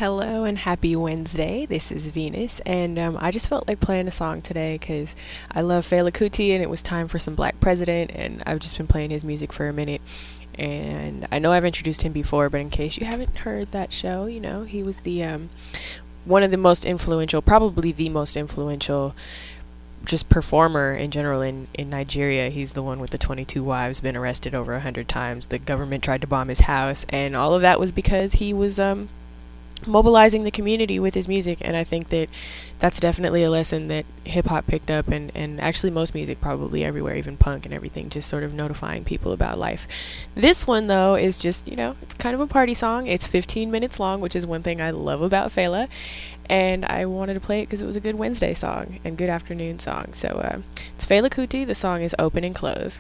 Hello and happy Wednesday. This is Venus, and I just felt like playing a song today because I love Fela Kuti, and it was time for some Black President, and I've just been playing his music for a minute. And I know I've introduced him before, but in case you haven't heard that show, he was the one of the most influential, probably the most influential, just performer in general in Nigeria. He's the one with the 22 wives, been arrested over 100 times. The government tried to bomb his house, and all of that was because he was mobilizing the community with his music. And I think that that's definitely a lesson that hip-hop picked up, and actually most music probably everywhere, even punk and everything, just sort of notifying people about life. This one though is just, it's kind of a party song. It's 15 minutes long, which is one thing I love about Fela, and I wanted to play it because it was a good Wednesday song and good afternoon song. So it's Fela Kuti. The song is Open and Close.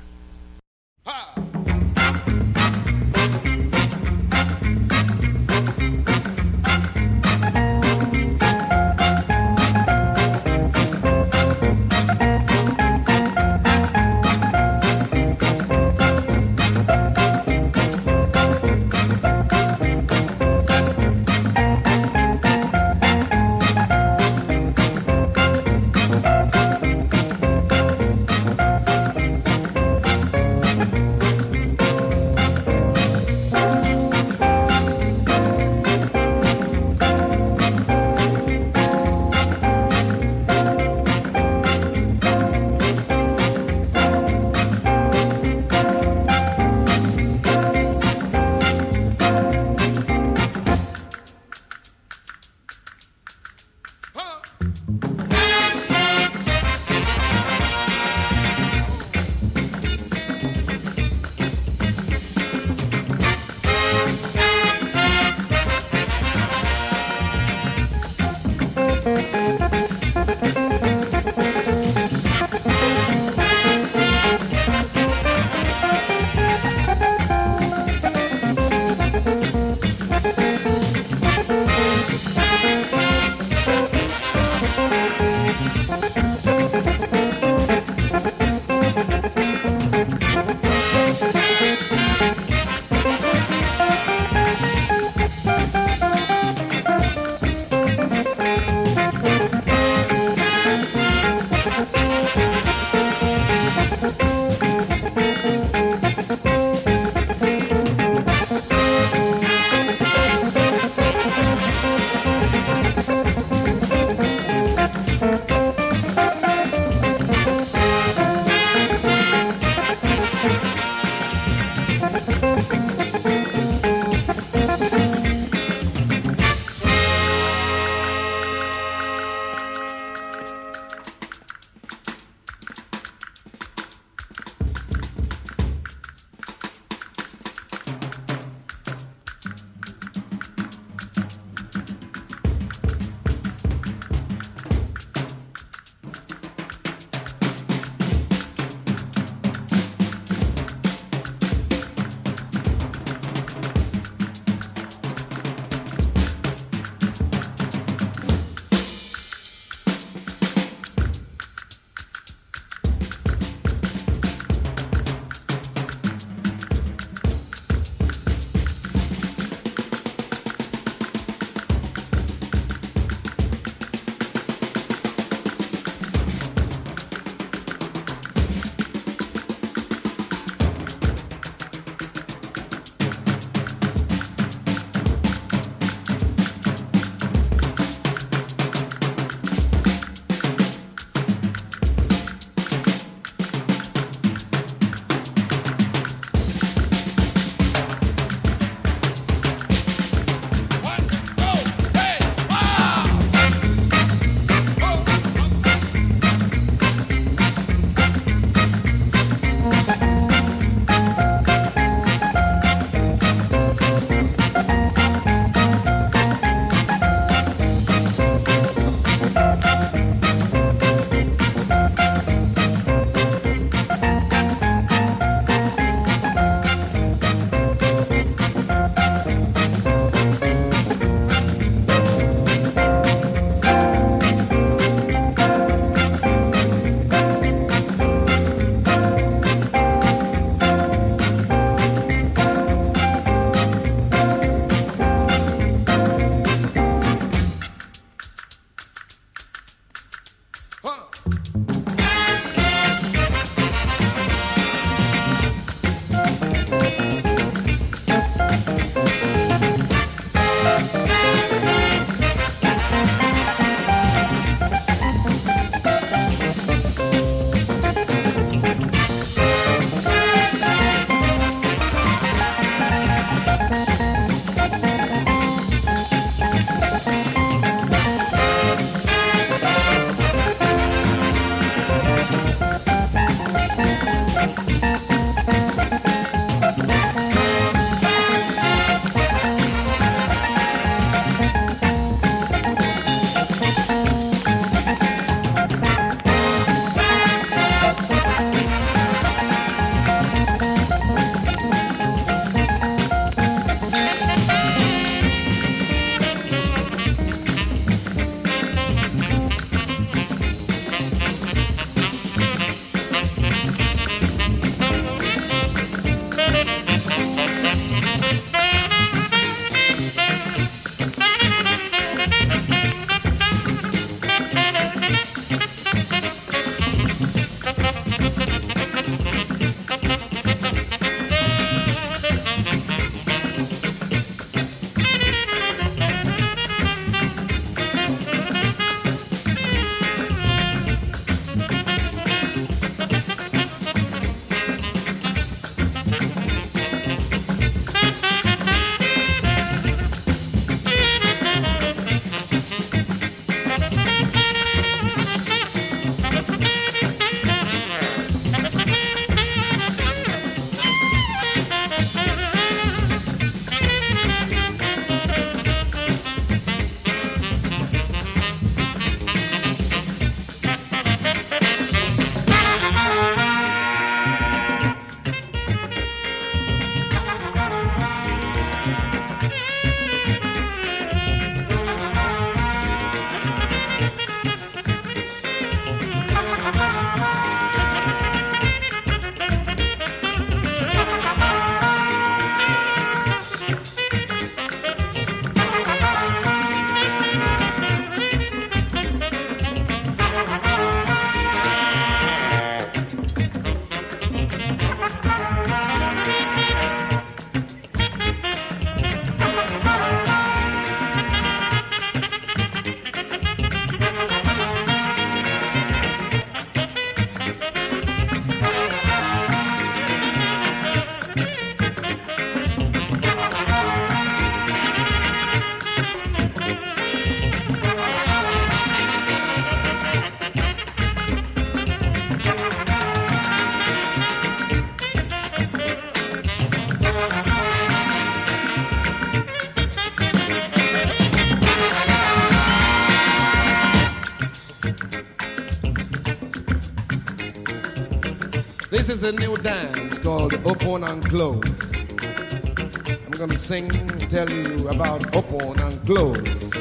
is a new dance called open and close. I'm gonna sing, tell you about open and close.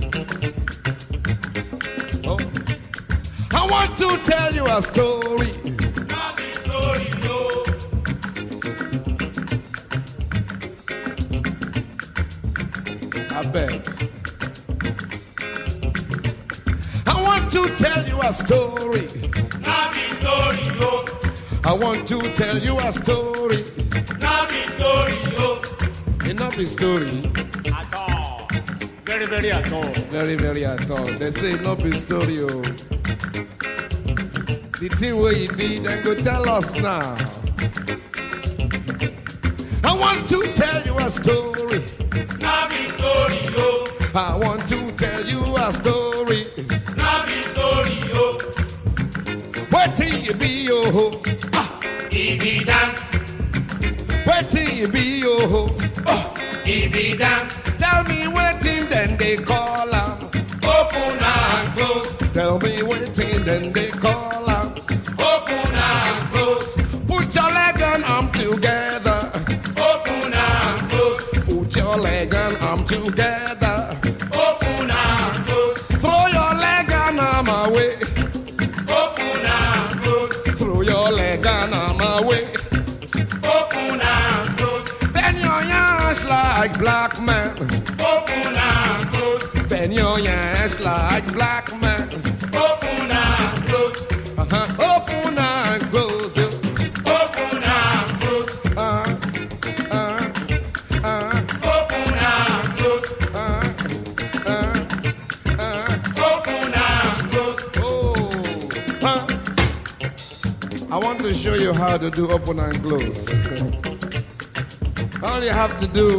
Oh. I want to tell you a story. Not a story, no. I beg. I want to tell you a story. Not a story, no. I want to tell you a story. Not a story, no. Enough is story. At all. Very, very at all. Very, very at all. They say no be story. Oh. The thing where you be, then go tell us now. I want to tell you a story. Not a story, no. I want to tell you a story. Not a story, no. Where till you be, oh. Ibi dance. Where till you be, oh. Ibi dance. Tell me waiting, then they call am. Open and close. Tell me waiting, then they call am. Open and close. Put your leg and arm together. Open and close. Put your leg and arm together. Open and close. Throw your leg and arm away. Open and close. Throw your leg and arm away. Open and close. Bend your hands like black man. Open and close. Bend your hands like black man. Open and close. Open and close. Open and close. Open and close. Open and close. I want to show you how to do open and close. All you have to do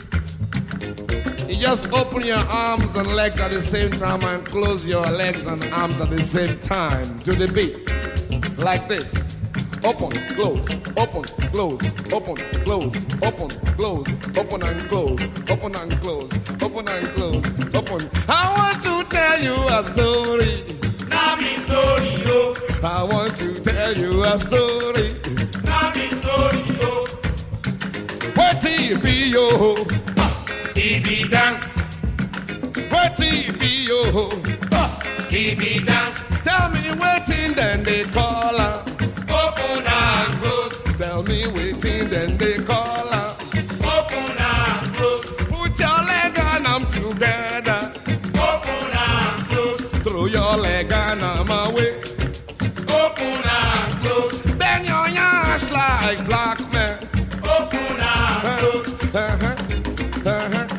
is just open your arms and legs at the same time and close your legs and arms at the same time to the beat. Like this. Open, close, open, close, open, close, open, close, open and close, open and close, open and close, open. I want to tell you a story. Now me story, yo. I want to tell you a story. Now me story, yo. Where till you be, yo? Ibi dance. Where till you be, yo? Ibi dance. Tell me waiting, then they call her. Open and close. Tell me waiting, then they call her. Open and close. Put your leg and arm together. Open and close. Throw your leg and arm away. Open and close. Bend your hands like black man. Open and close. Open and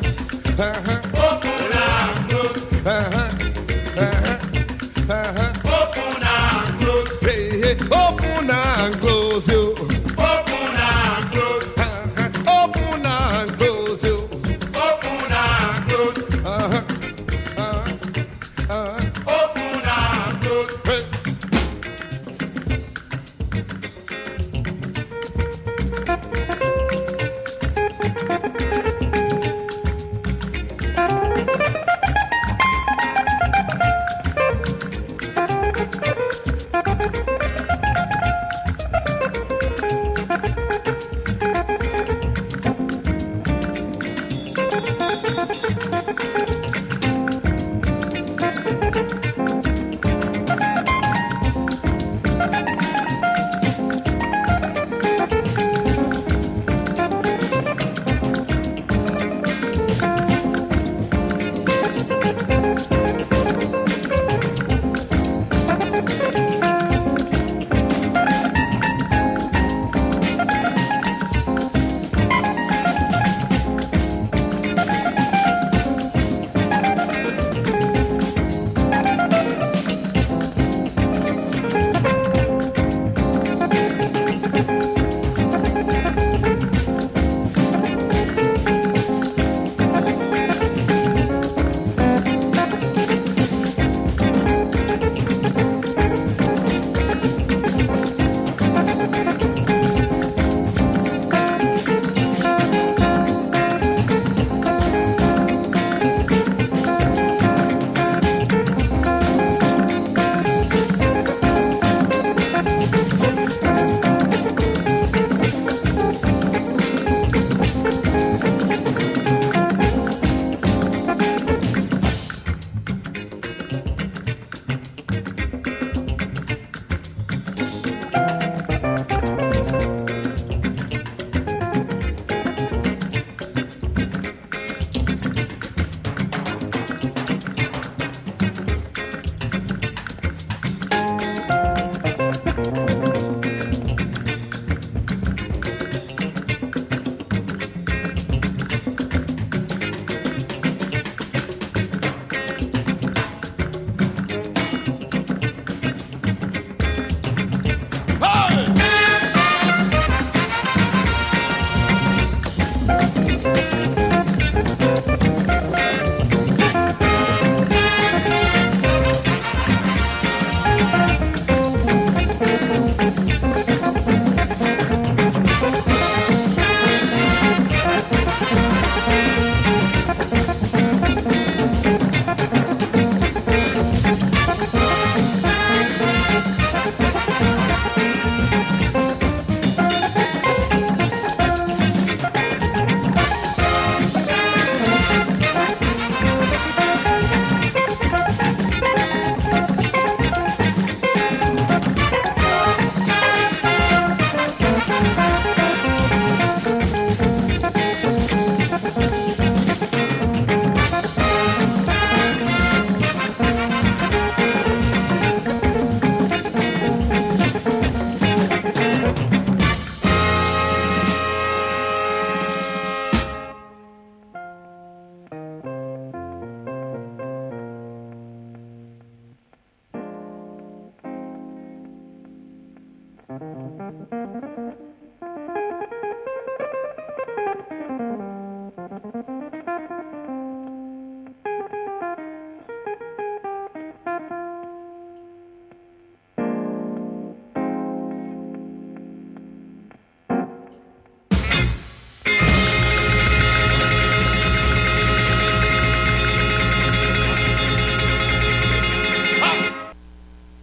close. Open and close. Hey, hey, oh.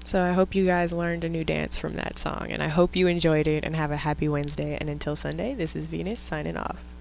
So I hope you guys learned a new dance from that song, and I hope you enjoyed it and have a happy Wednesday. And until Sunday, this is Venus signing off.